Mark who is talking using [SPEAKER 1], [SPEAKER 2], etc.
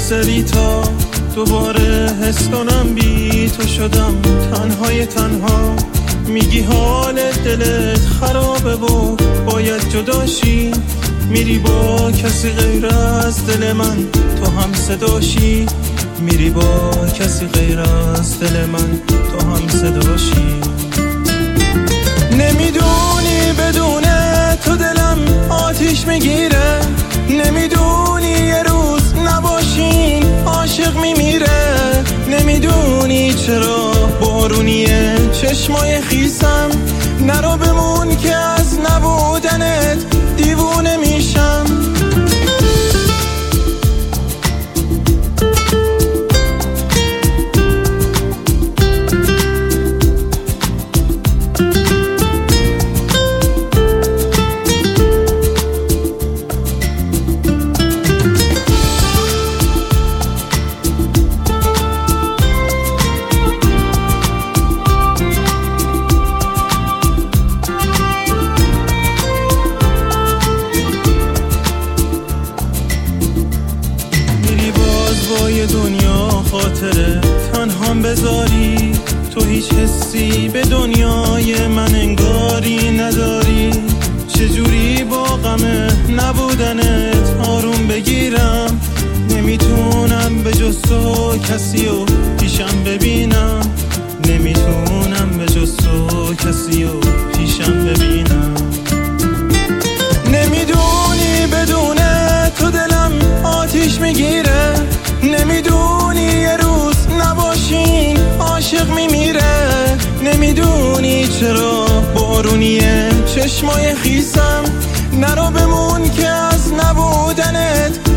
[SPEAKER 1] سری تا دوباره حس کنم بی تو شدم تنهای تنها. میگی حال دلت خرابه و باید جداشی، میری با کسی غیر از دل من تو هم صداشی، میری با کسی غیر از دل من تو هم صداشی. نمیدونی بدون تو دلم آتیش میگیره، نمیدونی یه روز نباشین عاشق میمیره، نمیدونی چرا بارونیه چشمای خیسم، نرو بمون که از نبودنت دیوونه میشم. دنیا خاطره تنهام بذاری، تو هیچ حسی به دنیای من انگاری نداری. چجوری با غم نبودنت آروم بگیرم، نمیتونم به جز تو کسی و پیشم ببینم، نمیتونم به جز تو کسی و پیشم ببینم. نمیدونی بدون تو دلم آتیش میگیره، نمیدونی یه روز نباشین عاشق میمیره، نمیدونی چرا بارونیه چشمای خیسم، نرو بمون که از نبودنت